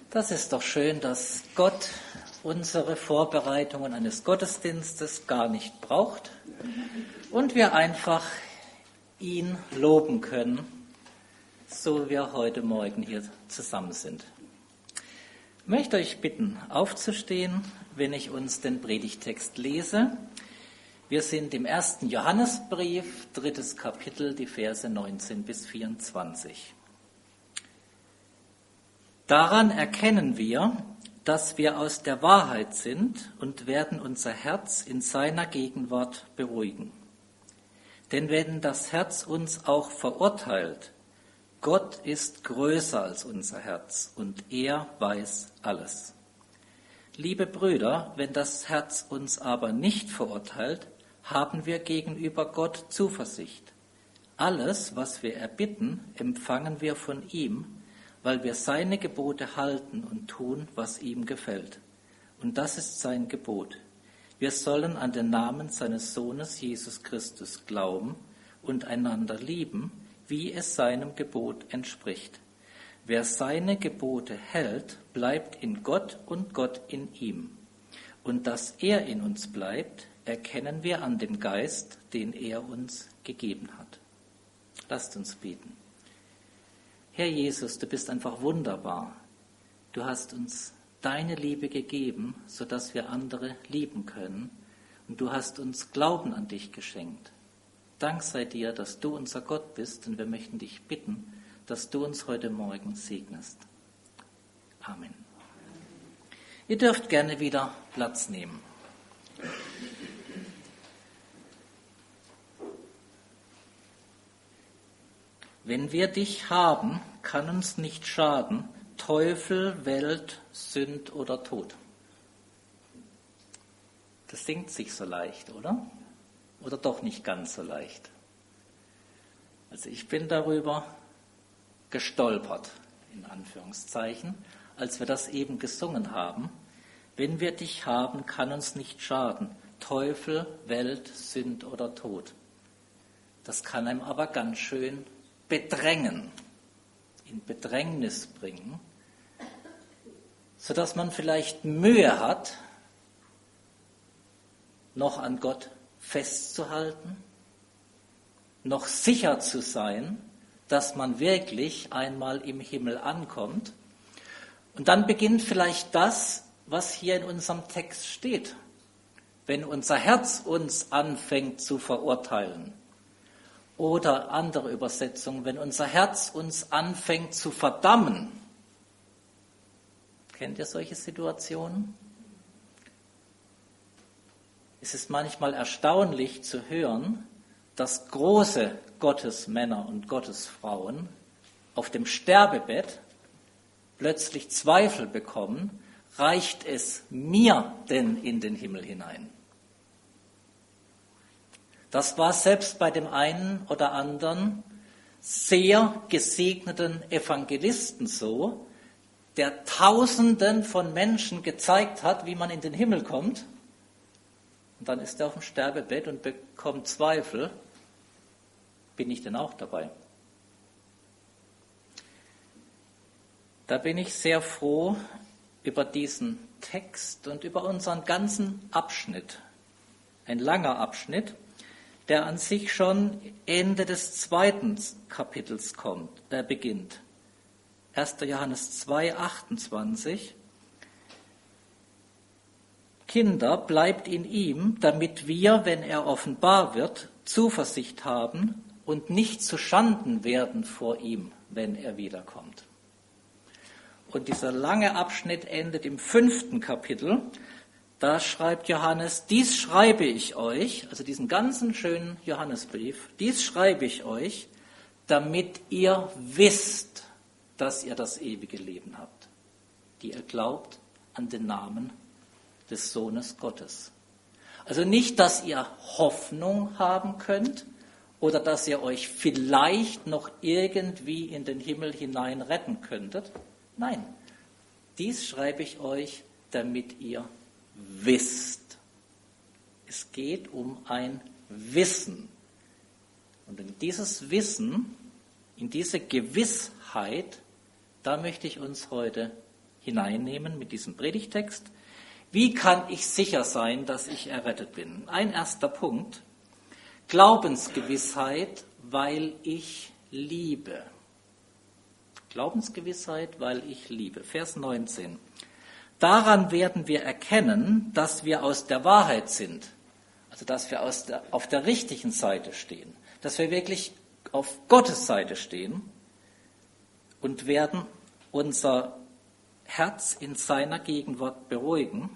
Das ist doch schön, dass Gott unsere Vorbereitungen eines Gottesdienstes gar nicht braucht und wir einfach ihn loben können, so wie wir heute Morgen hier zusammen sind. Ich möchte euch bitten, aufzustehen, wenn ich uns den Predigtext lese. Wir sind im 1. Johannesbrief, 3. Kapitel, die Verse 19 bis 24. Daran erkennen wir, dass wir aus der Wahrheit sind und werden unser Herz in seiner Gegenwart beruhigen. Denn wenn das Herz uns auch verurteilt, Gott ist größer als unser Herz und er weiß alles. Liebe Brüder, wenn das Herz uns aber nicht verurteilt, haben wir gegenüber Gott Zuversicht. Alles, was wir erbitten, empfangen wir von ihm, weil wir seine Gebote halten und tun, was ihm gefällt. Und das ist sein Gebot. Wir sollen an den Namen seines Sohnes Jesus Christus glauben und einander lieben, wie es seinem Gebot entspricht. Wer seine Gebote hält, bleibt in Gott und Gott in ihm. Und dass er in uns bleibt, erkennen wir an dem Geist, den er uns gegeben hat. Lasst uns beten. Herr Jesus, du bist einfach wunderbar. Du hast uns deine Liebe gegeben, sodass wir andere lieben können. Und du hast uns Glauben an dich geschenkt. Dank sei dir, dass du unser Gott bist, und wir möchten dich bitten, dass du uns heute Morgen segnest. Amen. Ihr dürft gerne wieder Platz nehmen. Wenn wir dich haben, kann uns nicht schaden, Teufel, Welt, Sünd oder Tod. Das singt sich so leicht, oder? Oder doch nicht ganz so leicht? Also ich bin darüber gestolpert, in Anführungszeichen, als wir das eben gesungen haben. Wenn wir dich haben, kann uns nicht schaden, Teufel, Welt, Sünd oder Tod. Das kann einem aber ganz schön bedrängen, in Bedrängnis bringen, sodass man vielleicht Mühe hat, noch an Gott festzuhalten, noch sicher zu sein, dass man wirklich einmal im Himmel ankommt. Und dann beginnt vielleicht das, was hier in unserem Text steht. Wenn unser Herz uns anfängt zu verurteilen, oder andere Übersetzungen, wenn unser Herz uns anfängt zu verdammen. Kennt ihr solche Situationen? Es ist manchmal erstaunlich zu hören, dass große Gottesmänner und Gottesfrauen auf dem Sterbebett plötzlich Zweifel bekommen, reicht es mir denn in den Himmel hinein? Das war selbst bei dem einen oder anderen sehr gesegneten Evangelisten so, der Tausenden von Menschen gezeigt hat, wie man in den Himmel kommt. Und dann ist er auf dem Sterbebett und bekommt Zweifel. Bin ich denn auch dabei? Da bin ich sehr froh über diesen Text und über unseren ganzen Abschnitt. Ein langer Abschnitt, der an sich schon Ende des 2. Kapitels beginnt. 1. Johannes 2, 28. Kinder, bleibt in ihm, damit wir, wenn er offenbar wird, Zuversicht haben und nicht zu Schanden werden vor ihm, wenn er wiederkommt. Und dieser lange Abschnitt endet im 5. Kapitel. Da schreibt Johannes, dies schreibe ich euch, also diesen ganzen schönen Johannesbrief, dies schreibe ich euch, damit ihr wisst, dass ihr das ewige Leben habt, die ihr glaubt an den Namen des Sohnes Gottes. Also nicht, dass ihr Hoffnung haben könnt oder dass ihr euch vielleicht noch irgendwie in den Himmel hinein retten könntet. Nein, dies schreibe ich euch, damit ihr wisst. Es geht um ein Wissen. Und in dieses Wissen, in diese Gewissheit, da möchte ich uns heute hineinnehmen mit diesem Predigtext. Wie kann ich sicher sein, dass ich errettet bin? Ein erster Punkt: Glaubensgewissheit, weil ich liebe. Glaubensgewissheit, weil ich liebe. Vers 19. Daran werden wir erkennen, dass wir aus der Wahrheit sind. Also dass wir auf der richtigen Seite stehen. Dass wir wirklich auf Gottes Seite stehen und werden unser Herz in seiner Gegenwart beruhigen.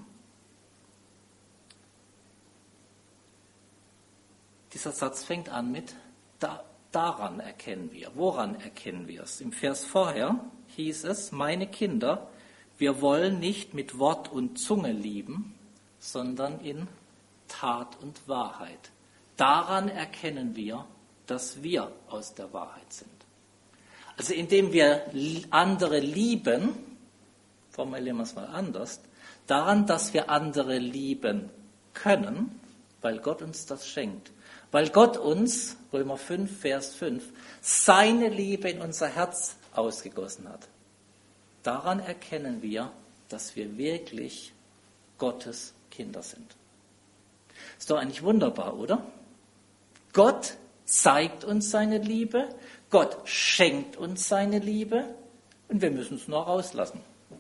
Dieser Satz fängt an mit daran erkennen wir. Woran erkennen wir es? Im Vers vorher hieß es: Meine Kinder, wir wollen nicht mit Wort und Zunge lieben, sondern in Tat und Wahrheit. Daran erkennen wir, dass wir aus der Wahrheit sind. Also indem wir andere lieben, formulieren wir es mal anders, daran, dass wir andere lieben können, weil Gott uns das schenkt. Weil Gott uns, Römer 5, Vers 5, seine Liebe in unser Herz ausgegossen hat. Daran erkennen wir, dass wir wirklich Gottes Kinder sind. Ist doch eigentlich wunderbar, oder? Gott zeigt uns seine Liebe, Gott schenkt uns seine Liebe und wir müssen es nur rauslassen.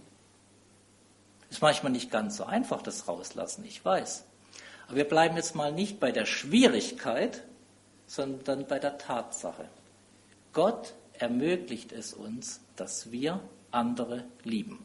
Ist manchmal nicht ganz so einfach, das Rauslassen, ich weiß. Aber wir bleiben jetzt mal nicht bei der Schwierigkeit, sondern bei der Tatsache. Gott ermöglicht es uns, dass wir andere lieben.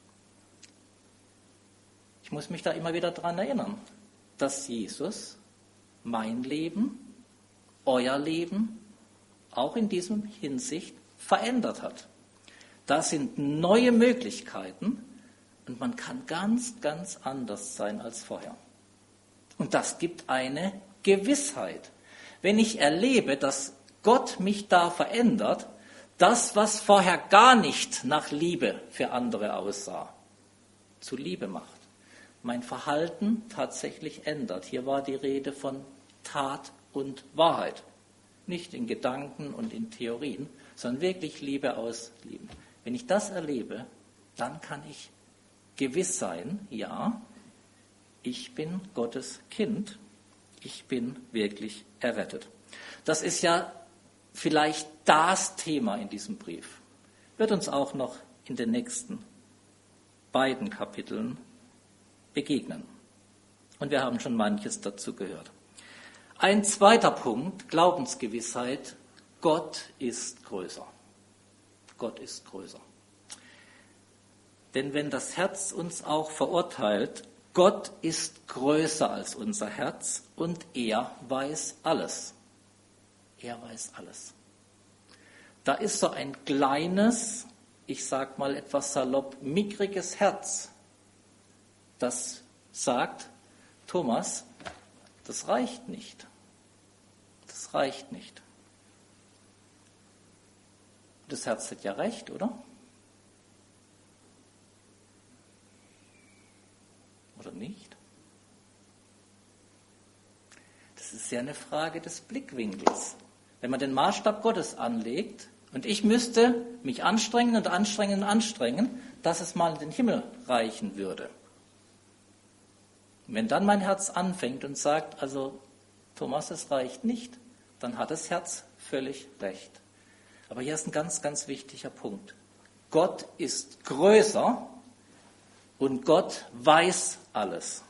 Ich muss mich da immer wieder daran erinnern, dass Jesus mein Leben, euer Leben, auch in diesem Hinsicht verändert hat. Da sind neue Möglichkeiten und man kann ganz, ganz anders sein als vorher. Und das gibt eine Gewissheit. Wenn ich erlebe, dass Gott mich da verändert, das, was vorher gar nicht nach Liebe für andere aussah, zu Liebe macht, mein Verhalten tatsächlich ändert. Hier war die Rede von Tat und Wahrheit. Nicht in Gedanken und in Theorien, sondern wirklich Liebe auslieben. Wenn ich das erlebe, dann kann ich gewiss sein, ja, ich bin Gottes Kind, ich bin wirklich errettet. Das ist ja vielleicht das Thema in diesem Brief. Wird uns auch noch in den nächsten beiden Kapiteln begegnen. Und wir haben schon manches dazu gehört. Ein zweiter Punkt, Glaubensgewissheit: Gott ist größer. Gott ist größer. Denn wenn das Herz uns auch verurteilt, Gott ist größer als unser Herz und er weiß alles. Er weiß alles. Da ist so ein kleines, ich sag mal etwas salopp, mickriges Herz, das sagt: Thomas, das reicht nicht. Das reicht nicht. Das Herz hat ja recht, oder? Oder nicht? Das ist ja eine Frage des Blickwinkels. Wenn man den Maßstab Gottes anlegt und ich müsste mich anstrengen und anstrengen und anstrengen, dass es mal in den Himmel reichen würde. Und wenn dann mein Herz anfängt und sagt, also Thomas, es reicht nicht, dann hat das Herz völlig recht. Aber hier ist ein ganz, ganz wichtiger Punkt. Gott ist größer und Gott weiß alles.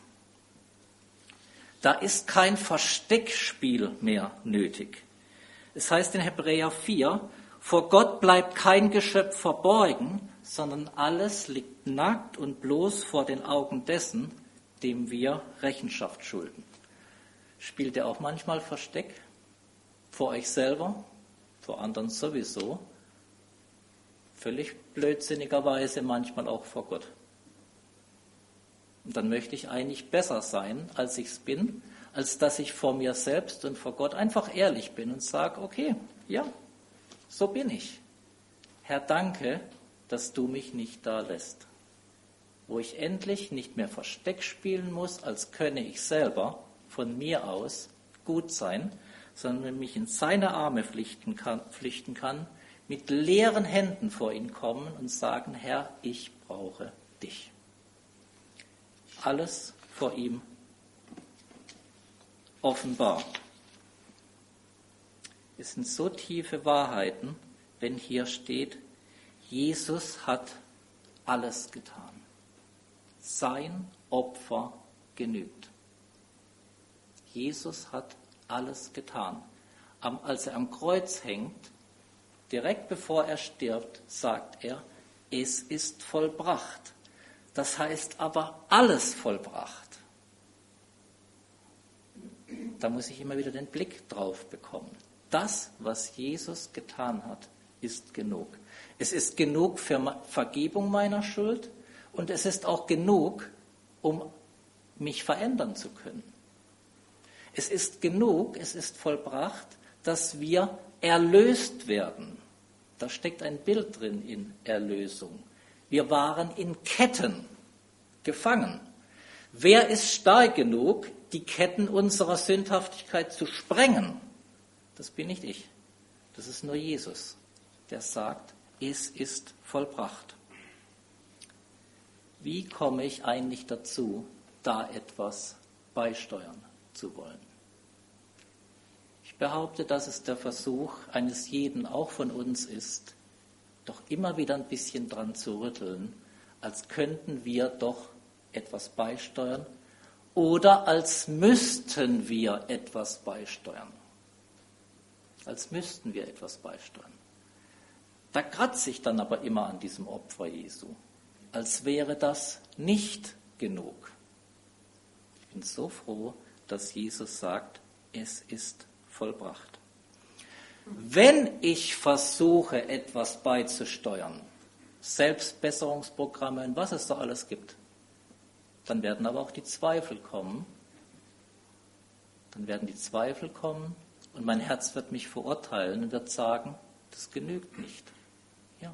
Da ist kein Versteckspiel mehr nötig. Es heißt in Hebräer 4, vor Gott bleibt kein Geschöpf verborgen, sondern alles liegt nackt und bloß vor den Augen dessen, dem wir Rechenschaft schulden. Spielt ihr auch manchmal Versteck? Vor euch selber? Vor anderen sowieso? Völlig blödsinnigerweise manchmal auch vor Gott. Und dann möchte ich eigentlich besser sein, als ich es bin, als dass ich vor mir selbst und vor Gott einfach ehrlich bin und sage, okay, ja, so bin ich. Herr, danke, dass du mich nicht da lässt. Wo ich endlich nicht mehr Versteck spielen muss, als könne ich selber von mir aus gut sein, sondern mich in seine Arme flüchten kann, mit leeren Händen vor ihn kommen und sagen, Herr, ich brauche dich. Alles vor ihm offenbar. Es sind so tiefe Wahrheiten, wenn hier steht, Jesus hat alles getan. Sein Opfer genügt. Jesus hat alles getan. Als er am Kreuz hängt, direkt bevor er stirbt, sagt er, es ist vollbracht. Das heißt aber alles vollbracht. Da muss ich immer wieder den Blick drauf bekommen. Das, was Jesus getan hat, ist genug. Es ist genug für Vergebung meiner Schuld und es ist auch genug, um mich verändern zu können. Es ist genug, es ist vollbracht, dass wir erlöst werden. Da steckt ein Bild drin in Erlösung. Wir waren in Ketten gefangen. Wer ist stark genug, die Ketten unserer Sündhaftigkeit zu sprengen? Das bin nicht ich. Das ist nur Jesus, der sagt, es ist vollbracht. Wie komme ich eigentlich dazu, da etwas beisteuern zu wollen? Ich behaupte, dass es der Versuch eines jeden, auch von uns ist, doch immer wieder ein bisschen dran zu rütteln, als könnten wir doch etwas beisteuern oder als müssten wir etwas beisteuern. Als müssten wir etwas beisteuern. Da kratze ich dann aber immer an diesem Opfer Jesu, als wäre das nicht genug. Ich bin so froh, dass Jesus sagt, es ist vollbracht. Wenn ich versuche, etwas beizusteuern, Selbstbesserungsprogramme und was es da alles gibt, dann werden aber auch die Zweifel kommen. Dann werden die Zweifel kommen und mein Herz wird mich verurteilen und wird sagen, das genügt nicht. Ja.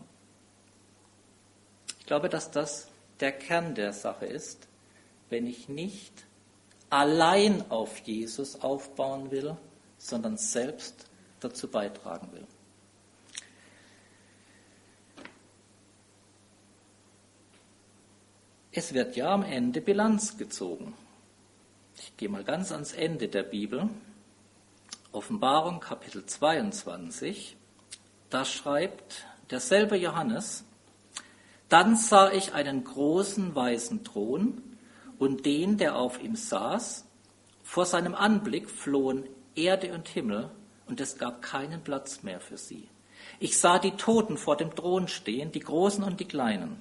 Ich glaube, dass das der Kern der Sache ist, wenn ich nicht allein auf Jesus aufbauen will, sondern selbst dazu beitragen will. Es wird ja am Ende Bilanz gezogen. Ich gehe mal ganz ans Ende der Bibel. Offenbarung Kapitel 22. Da schreibt derselbe Johannes, dann sah ich einen großen weißen Thron und den, der auf ihm saß. Vor seinem Anblick flohen Erde und Himmel, und es gab keinen Platz mehr für sie. Ich sah die Toten vor dem Thron stehen, die Großen und die Kleinen.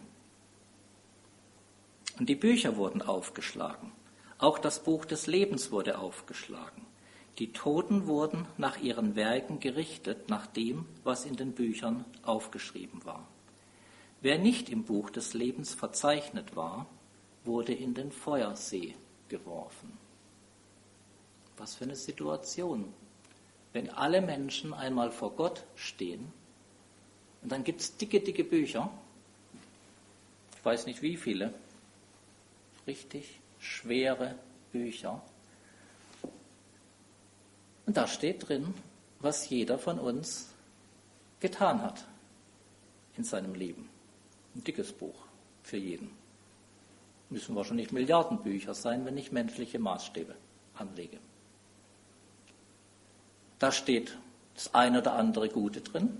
Und die Bücher wurden aufgeschlagen. Auch das Buch des Lebens wurde aufgeschlagen. Die Toten wurden nach ihren Werken gerichtet, nach dem, was in den Büchern aufgeschrieben war. Wer nicht im Buch des Lebens verzeichnet war, wurde in den Feuersee geworfen. Was für eine Situation, wenn alle Menschen einmal vor Gott stehen und dann gibt es dicke, dicke Bücher, ich weiß nicht wie viele, richtig schwere Bücher. Und da steht drin, was jeder von uns getan hat in seinem Leben. Ein dickes Buch für jeden. Müssen wahrscheinlich Milliardenbücher sein, wenn ich menschliche Maßstäbe anlege. Da steht das eine oder andere Gute drin,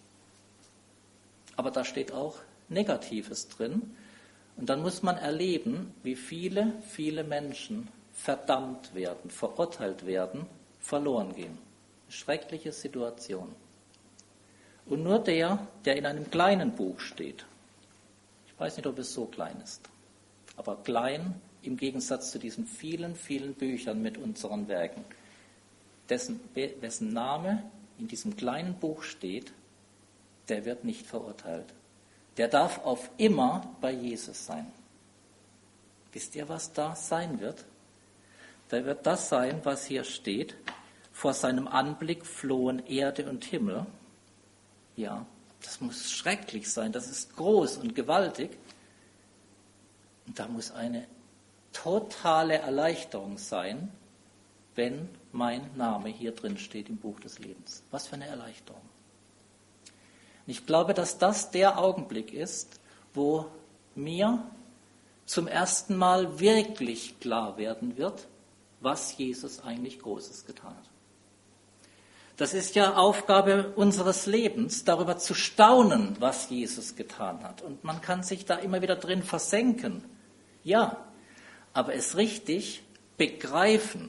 aber da steht auch Negatives drin. Und dann muss man erleben, wie viele, viele Menschen verdammt werden, verurteilt werden, verloren gehen. Eine schreckliche Situation. Und nur der in einem kleinen Buch steht, ich weiß nicht, ob es so klein ist, aber klein im Gegensatz zu diesen vielen, vielen Büchern mit unseren Werken, dessen Name in diesem kleinen Buch steht, der wird nicht verurteilt. Der darf auf immer bei Jesus sein. Wisst ihr, was da sein wird? Da wird das sein, was hier steht. Vor seinem Anblick flohen Erde und Himmel. Ja, das muss schrecklich sein. Das ist groß und gewaltig. Und da muss eine totale Erleichterung sein, wenn mein Name hier drin steht im Buch des Lebens. Was für eine Erleichterung. Ich glaube, dass das der Augenblick ist, wo mir zum ersten Mal wirklich klar werden wird, was Jesus eigentlich Großes getan hat. Das ist ja Aufgabe unseres Lebens, darüber zu staunen, was Jesus getan hat. Und man kann sich da immer wieder drin versenken. Ja, aber es richtig begreifen,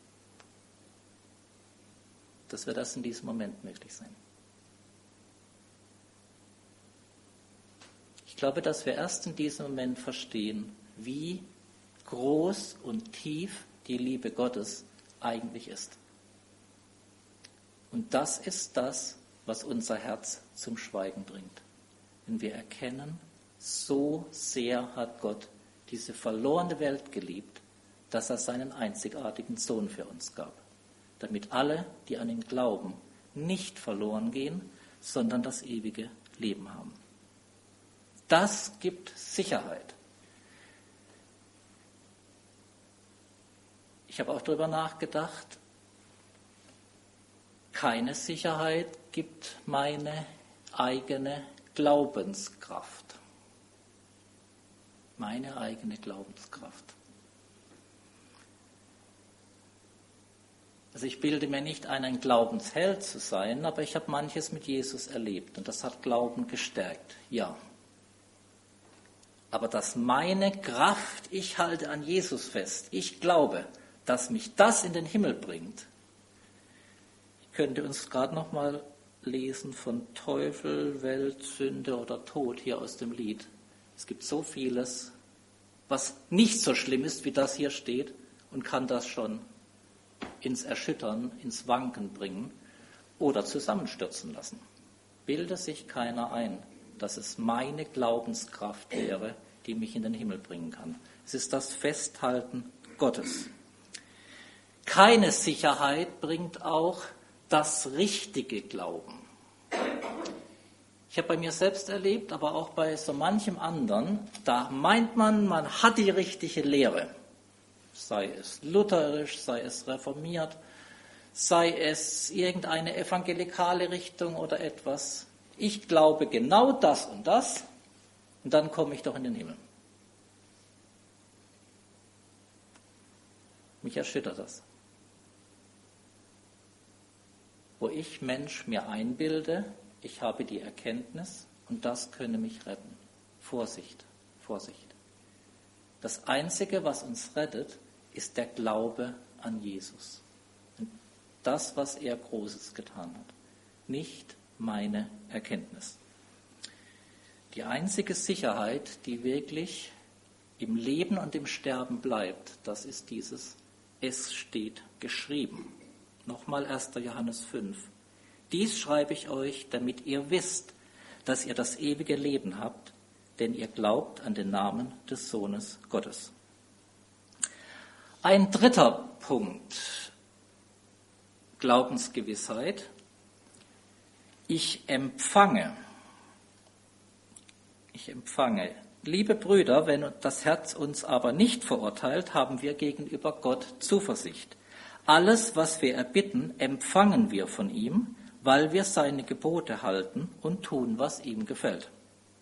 dass wir das in diesem Moment möglich sein. Ich glaube, dass wir erst in diesem Moment verstehen, wie groß und tief die Liebe Gottes eigentlich ist. Und das ist das, was unser Herz zum Schweigen bringt. Wenn wir erkennen, so sehr hat Gott diese verlorene Welt geliebt, dass er seinen einzigartigen Sohn für uns gab, damit alle, die an ihn glauben, nicht verloren gehen, sondern das ewige Leben haben. Das gibt Sicherheit. Ich habe auch darüber nachgedacht, keine Sicherheit gibt meine eigene Glaubenskraft. Meine eigene Glaubenskraft. Also ich bilde mir nicht ein, ein Glaubensheld zu sein, aber ich habe manches mit Jesus erlebt und das hat Glauben gestärkt, ja. Aber dass meine Kraft, ich halte an Jesus fest, ich glaube, dass mich das in den Himmel bringt. Ich könnte uns gerade noch mal lesen von Teufel, Welt, Sünde oder Tod hier aus dem Lied. Es gibt so vieles, was nicht so schlimm ist, wie das hier steht und kann das schon ins Erschüttern, ins Wanken bringen oder zusammenstürzen lassen. Bilde sich keiner ein, dass es meine Glaubenskraft wäre, die mich in den Himmel bringen kann. Es ist das Festhalten Gottes. Keine Sicherheit bringt auch das richtige Glauben. Ich habe bei mir selbst erlebt, aber auch bei so manchem anderen, da meint man, man hat die richtige Lehre. Sei es lutherisch, sei es reformiert, sei es irgendeine evangelikale Richtung oder etwas. Ich glaube genau das und dann komme ich doch in den Himmel. Mich erschüttert das. Wo ich Mensch mir einbilde, ich habe die Erkenntnis und das könne mich retten. Vorsicht, Vorsicht. Das Einzige, was uns rettet, ist der Glaube an Jesus. Und das, was er Großes getan hat. Nicht meine Erkenntnis. Die einzige Sicherheit, die wirklich im Leben und im Sterben bleibt, das ist dieses, es steht geschrieben. Nochmal 1. Johannes 5. Dies schreibe ich euch, damit ihr wisst, dass ihr das ewige Leben habt, denn ihr glaubt an den Namen des Sohnes Gottes. Ein dritter Punkt, Glaubensgewissheit. Ich empfange. Liebe Brüder, wenn das Herz uns aber nicht verurteilt, haben wir gegenüber Gott Zuversicht. Alles, was wir erbitten, empfangen wir von ihm, weil wir seine Gebote halten und tun, was ihm gefällt.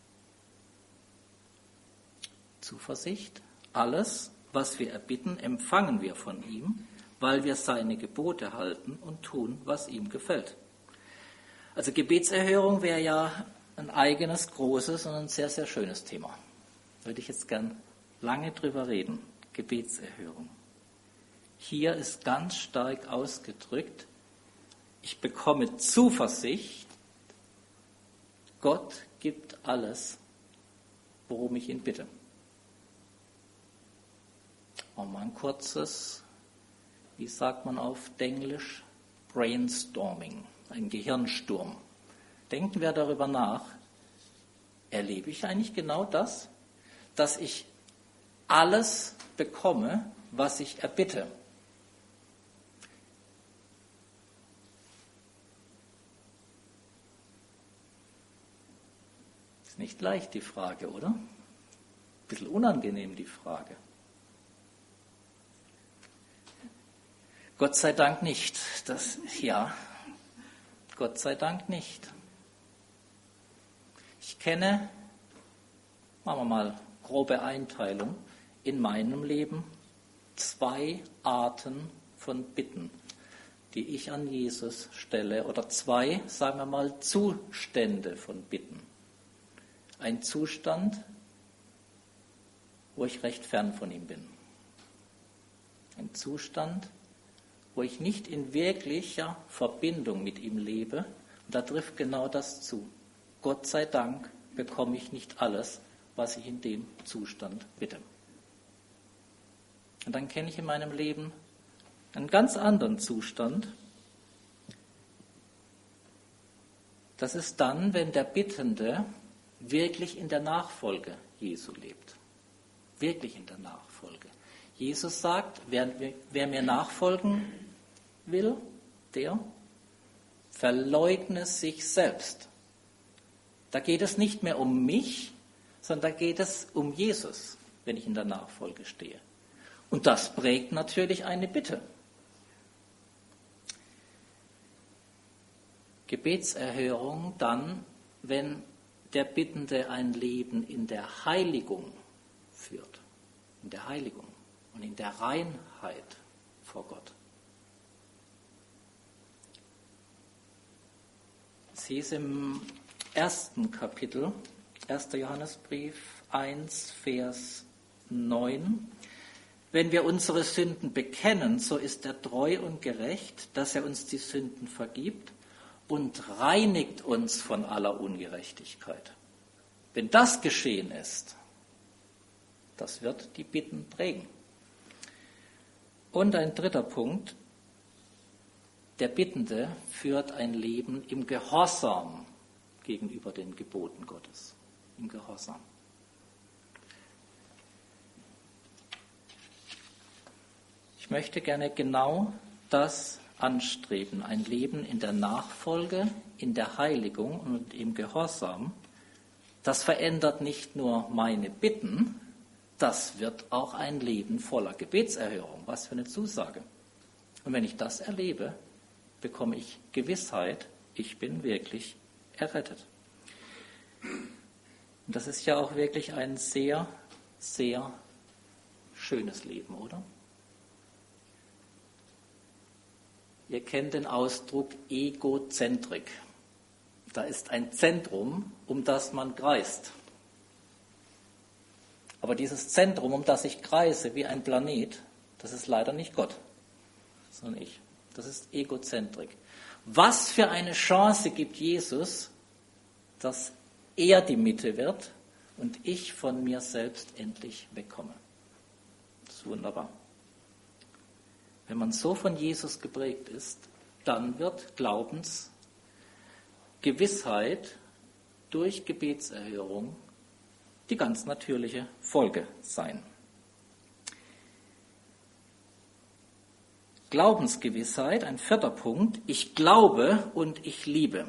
Zuversicht, alles, was wir erbitten, empfangen wir von ihm, weil wir seine Gebote halten und tun, was ihm gefällt. Also Gebetserhörung wäre ja ein eigenes, großes und ein sehr, sehr schönes Thema. Würde ich jetzt gern lange drüber reden. Gebetserhörung. Hier ist ganz stark ausgedrückt, ich bekomme Zuversicht, Gott gibt alles, worum ich ihn bitte. Und mal ein kurzes, wie sagt man auf Englisch, Brainstorming, ein Gehirnsturm. Denken wir darüber nach, erlebe ich eigentlich genau das, dass ich alles bekomme, was ich erbitte. Ist nicht leicht die Frage, oder? Ein bisschen unangenehm die Frage. Gott sei Dank nicht. Gott sei Dank nicht. Ich kenne, machen wir mal grobe Einteilung, in meinem Leben 2 Arten von Bitten, die ich an Jesus stelle, oder 2, sagen wir mal, Zustände von Bitten. Ein Zustand, wo ich recht fern von ihm bin. Ein Zustand, wo ich nicht in wirklicher Verbindung mit ihm lebe. Und da trifft genau das zu. Gott sei Dank bekomme ich nicht alles, was ich in dem Zustand bitte. Und dann kenne ich in meinem Leben einen ganz anderen Zustand. Das ist dann, wenn der Bittende wirklich in der Nachfolge Jesu lebt. Wirklich in der Nachfolge. Jesus sagt, wer mir nachfolgen will, der verleugne sich selbst. Da geht es nicht mehr um mich, sondern da geht es um Jesus, wenn ich in der Nachfolge stehe. Und das prägt natürlich eine Bitte. Gebetserhörung dann, wenn der Bittende ein Leben in der Heiligung führt. In der Heiligung und in der Reinheit vor Gott. Es hieß im 1. Kapitel, 1. Johannesbrief 1, Vers 9, wenn wir unsere Sünden bekennen, so ist er treu und gerecht, dass er uns die Sünden vergibt und reinigt uns von aller Ungerechtigkeit. Wenn das geschehen ist, das wird die Bitten prägen. Und ein dritter Punkt, der Bittende führt ein Leben im Gehorsam gegenüber den Geboten Gottes. Im Gehorsam. Ich möchte gerne genau das anstreben, ein Leben in der Nachfolge, in der Heiligung und im Gehorsam. Das verändert nicht nur meine Bitten, das wird auch ein Leben voller Gebetserhörung. Was für eine Zusage. Und wenn ich das erlebe, bekomme ich Gewissheit, ich bin wirklich errettet. Und das ist ja auch wirklich ein sehr, sehr schönes Leben, oder? Ihr kennt den Ausdruck Egozentrik. Da ist ein Zentrum, um das man kreist. Aber dieses Zentrum, um das ich kreise, wie ein Planet, das ist leider nicht Gott, sondern ich. Das ist Egozentrik. Was für eine Chance gibt Jesus, dass er die Mitte wird und ich von mir selbst endlich wegkomme. Das ist wunderbar. Wenn man so von Jesus geprägt ist, dann wird Glaubensgewissheit durch Gebetserhörung die ganz natürliche Folge sein. Glaubensgewissheit, ein 4. Punkt, ich glaube und ich liebe.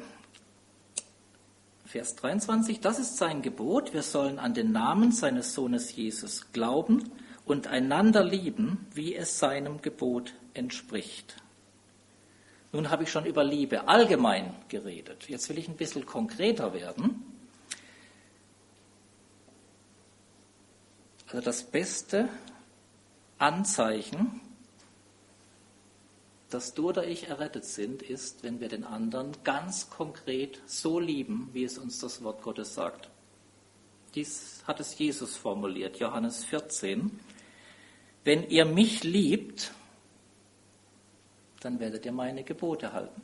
Vers 23, das ist sein Gebot, wir sollen an den Namen seines Sohnes Jesus glauben und einander lieben, wie es seinem Gebot entspricht. Nun habe ich schon über Liebe allgemein geredet. Jetzt will ich ein bisschen konkreter werden. Also das beste Anzeichen, dass du oder ich errettet sind, ist, wenn wir den anderen ganz konkret so lieben, wie es uns das Wort Gottes sagt. Dies hat es Jesus formuliert, Johannes 14. Wenn ihr mich liebt, dann werdet ihr meine Gebote halten.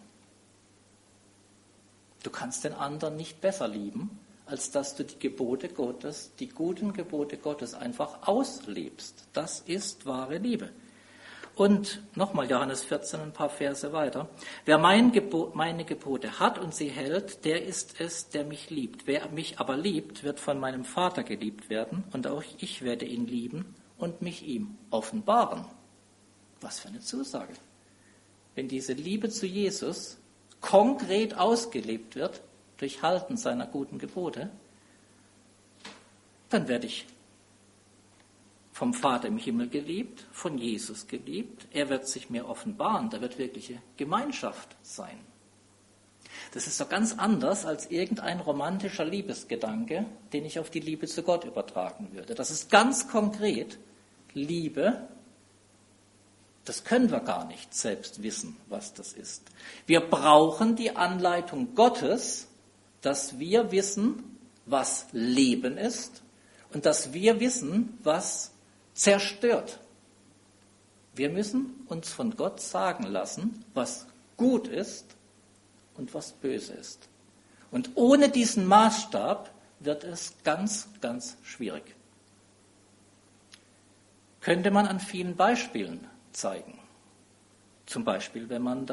Du kannst den anderen nicht besser lieben, als dass du die Gebote Gottes, die guten Gebote Gottes einfach auslebst. Das ist wahre Liebe. Und nochmal Johannes 14, ein paar Verse weiter. Wer meine Gebote hat und sie hält, der ist es, der mich liebt. Wer mich aber liebt, wird von meinem Vater geliebt werden und auch ich werde ihn lieben und mich ihm offenbaren. Was für eine Zusage. Wenn diese Liebe zu Jesus konkret ausgelebt wird, durch Halten seiner guten Gebote, dann werde ich vom Vater im Himmel geliebt, von Jesus geliebt. Er wird sich mir offenbaren, da wird wirkliche Gemeinschaft sein. Das ist doch ganz anders als irgendein romantischer Liebesgedanke, den ich auf die Liebe zu Gott übertragen würde. Das ist ganz konkret Liebe. Das können wir gar nicht selbst wissen, was das ist. Wir brauchen die Anleitung Gottes, dass wir wissen, was Leben ist und dass wir wissen, was zerstört. Wir müssen uns von Gott sagen lassen, was gut ist und was böse ist. Und ohne diesen Maßstab wird es ganz, ganz schwierig. Könnte man an vielen Beispielen zeigen. Zum Beispiel, wenn man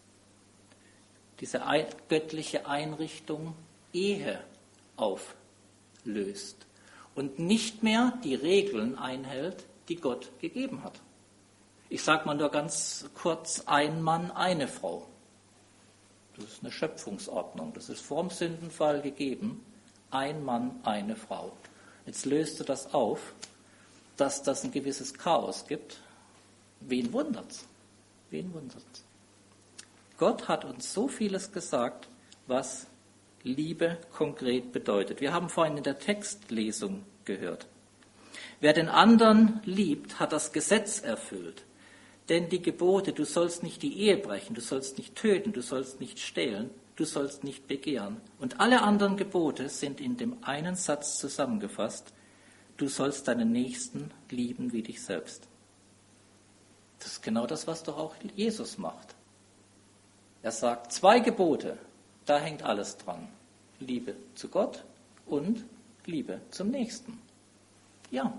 diese göttliche Einrichtung Ehe auflöst und nicht mehr die Regeln einhält, die Gott gegeben hat. Ich sage mal nur ganz kurz, ein Mann, eine Frau. Das ist eine Schöpfungsordnung. Das ist vor dem Sündenfall gegeben. Ein Mann, eine Frau. Jetzt löst du das auf, dass das ein gewisses Chaos gibt. Wen wundert's? Wen wundert's? Gott hat uns so vieles gesagt, was Liebe konkret bedeutet. Wir haben vorhin in der Textlesung gehört. Wer den anderen liebt, hat das Gesetz erfüllt. Denn die Gebote, du sollst nicht die Ehe brechen, du sollst nicht töten, du sollst nicht stehlen, du sollst nicht begehren. Und alle anderen Gebote sind in dem einen Satz zusammengefasst, du sollst deinen Nächsten lieben wie dich selbst. Das ist genau das, was doch auch Jesus macht. Er sagt, 2 Gebote, da hängt alles dran. Liebe zu Gott und Liebe zum Nächsten. Ja.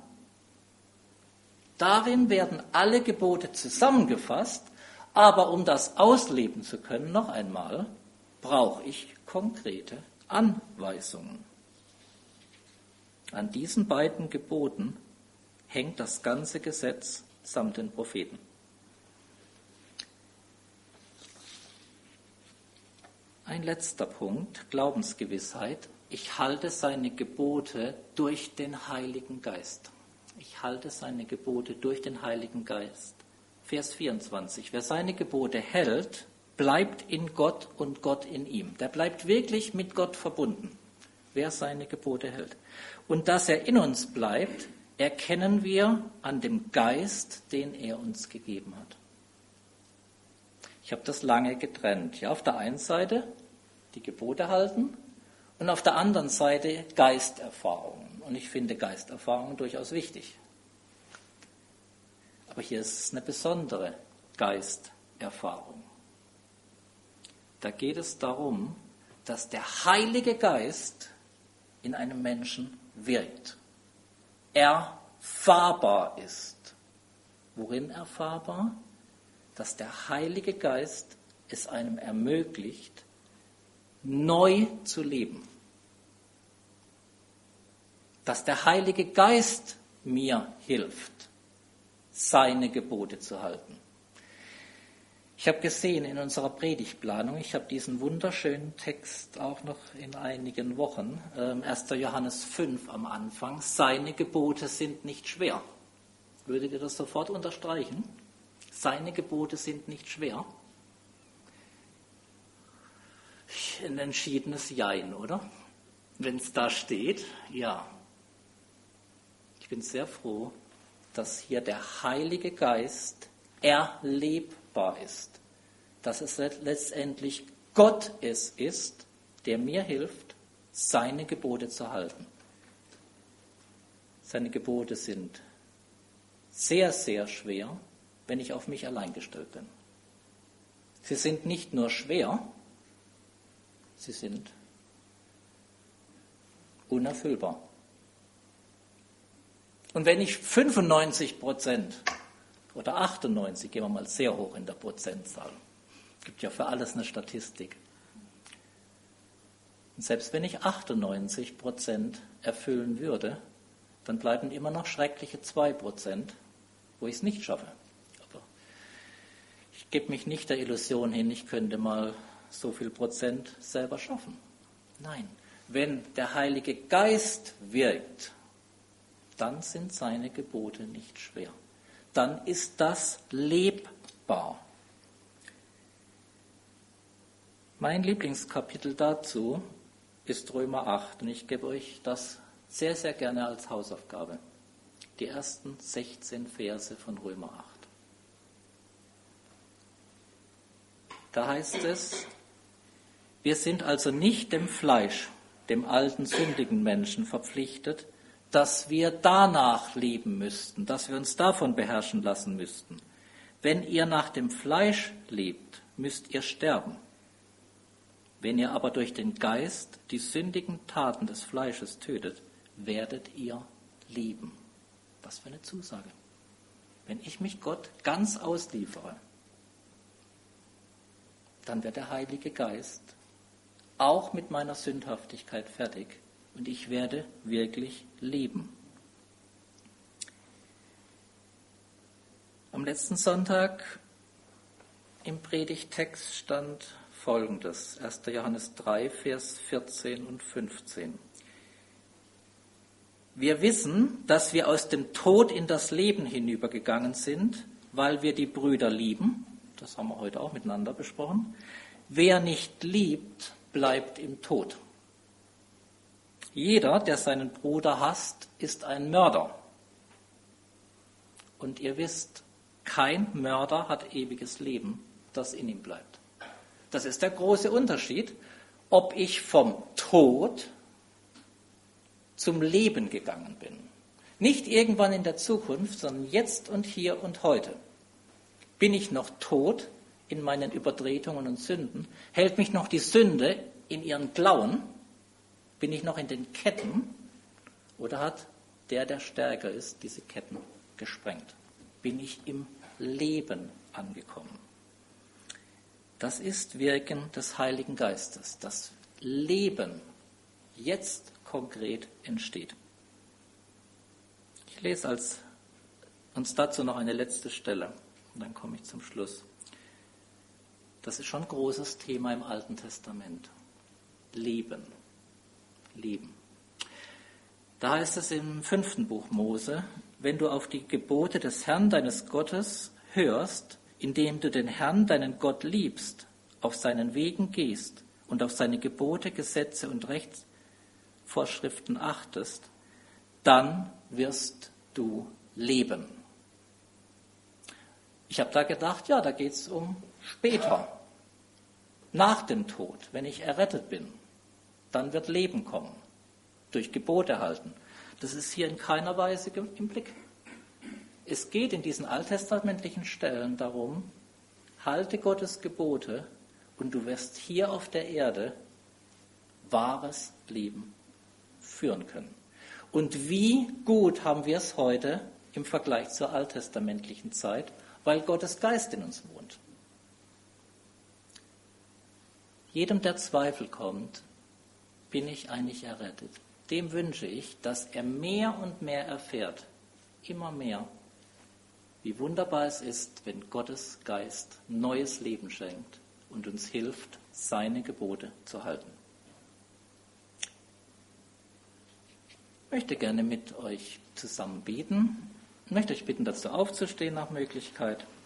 Darin werden alle Gebote zusammengefasst, aber um das ausleben zu können, noch einmal, brauche ich konkrete Anweisungen. An diesen beiden Geboten hängt das ganze Gesetz samt den Propheten. Ein letzter Punkt, Glaubensgewissheit. Ich halte seine Gebote durch den Heiligen Geist. Ich halte seine Gebote durch den Heiligen Geist. Vers 24. Wer seine Gebote hält, bleibt in Gott und Gott in ihm. Der bleibt wirklich mit Gott verbunden, wer seine Gebote hält. Und dass er in uns bleibt, erkennen wir an dem Geist, den er uns gegeben hat. Ich habe das lange getrennt. Ja, auf der einen Seite die Gebote halten und auf der anderen Seite Geisterfahrungen. Und ich finde Geisterfahrungen durchaus wichtig. Aber hier ist es eine besondere Geisterfahrung. Da geht es darum, dass der Heilige Geist in einem Menschen wirkt. Erfahrbar ist. Worin erfahrbar? Dass der Heilige Geist es einem ermöglicht, neu zu leben. Dass der Heilige Geist mir hilft, seine Gebote zu halten. Ich habe gesehen in unserer Predigtplanung, ich habe diesen wunderschönen Text auch noch in einigen Wochen, 1. Johannes 5 am Anfang, seine Gebote sind nicht schwer. Würdet ihr das sofort unterstreichen? Seine Gebote sind nicht schwer. Ein entschiedenes Jein, oder? Wenn es da steht, ja. Ich bin sehr froh, dass hier der Heilige Geist erlebbar ist. Dass es letztendlich Gott es ist, der mir hilft, seine Gebote zu halten. Seine Gebote sind sehr, sehr schwer, wenn ich auf mich allein gestellt bin. Sie sind nicht nur schwer, sie sind unerfüllbar. Und wenn ich 95% oder 98%, gehen wir mal sehr hoch in der Prozentzahl, gibt ja für alles eine Statistik. Und selbst wenn ich 98% erfüllen würde, dann bleiben immer noch schreckliche 2%, wo ich es nicht schaffe. Aber ich gebe mich nicht der Illusion hin, ich könnte mal so viel Prozent selber schaffen. Nein, wenn der Heilige Geist wirkt, dann sind seine Gebote nicht schwer. Dann ist das lebbar. Mein Lieblingskapitel dazu ist Römer 8 und ich gebe euch das sehr, sehr gerne als Hausaufgabe. Die ersten 16 Verse von Römer 8. Da heißt es, wir sind also nicht dem Fleisch, dem alten sündigen Menschen verpflichtet, dass wir danach leben müssten, dass wir uns davon beherrschen lassen müssten. Wenn ihr nach dem Fleisch lebt, müsst ihr sterben. Wenn ihr aber durch den Geist die sündigen Taten des Fleisches tötet, werdet ihr leben. Was für eine Zusage. Wenn ich mich Gott ganz ausliefere, dann wird der Heilige Geist auch mit meiner Sündhaftigkeit fertig und ich werde wirklich leben. Am letzten Sonntag im Predigttext stand Folgendes, 1. Johannes 3, Vers 14 und 15. Wir wissen, dass wir aus dem Tod in das Leben hinübergegangen sind, weil wir die Brüder lieben. Das haben wir heute auch miteinander besprochen. Wer nicht liebt, bleibt im Tod. Jeder, der seinen Bruder hasst, ist ein Mörder. Und ihr wisst, kein Mörder hat ewiges Leben, das in ihm bleibt. Das ist der große Unterschied, ob ich vom Tod zum Leben gegangen bin. Nicht irgendwann in der Zukunft, sondern jetzt und hier und heute. Bin ich noch tot in meinen Übertretungen und Sünden? Hält mich noch die Sünde in ihren Klauen? Bin ich noch in den Ketten? Oder hat der stärker ist, diese Ketten gesprengt? Bin ich im Leben angekommen? Das ist Wirken des Heiligen Geistes. Das Leben jetzt konkret entsteht. Ich lese uns dazu noch eine letzte Stelle und dann komme ich zum Schluss. Das ist schon ein großes Thema im Alten Testament. Leben. Leben. Da heißt es im 5. Buch Mose, wenn du auf die Gebote des Herrn deines Gottes hörst, indem du den Herrn, deinen Gott, liebst, auf seinen Wegen gehst und auf seine Gebote, Gesetze und Rechtsvorschriften achtest, dann wirst du leben. Ich habe da gedacht, ja, da geht es um später, nach dem Tod, wenn ich errettet bin. Dann wird Leben kommen, durch Gebote halten. Das ist hier in keiner Weise im Blick. Es geht in diesen alttestamentlichen Stellen darum, halte Gottes Gebote und du wirst hier auf der Erde wahres Leben führen können. Und wie gut haben wir es heute im Vergleich zur alttestamentlichen Zeit, weil Gottes Geist in uns wohnt. Jedem, der Zweifel kommt, bin ich eigentlich errettet. Dem wünsche ich, dass er mehr und mehr erfährt, immer mehr, wie wunderbar es ist, wenn Gottes Geist neues Leben schenkt und uns hilft, seine Gebote zu halten. Ich möchte gerne mit euch zusammen beten. Ich möchte euch bitten, dazu aufzustehen nach Möglichkeit.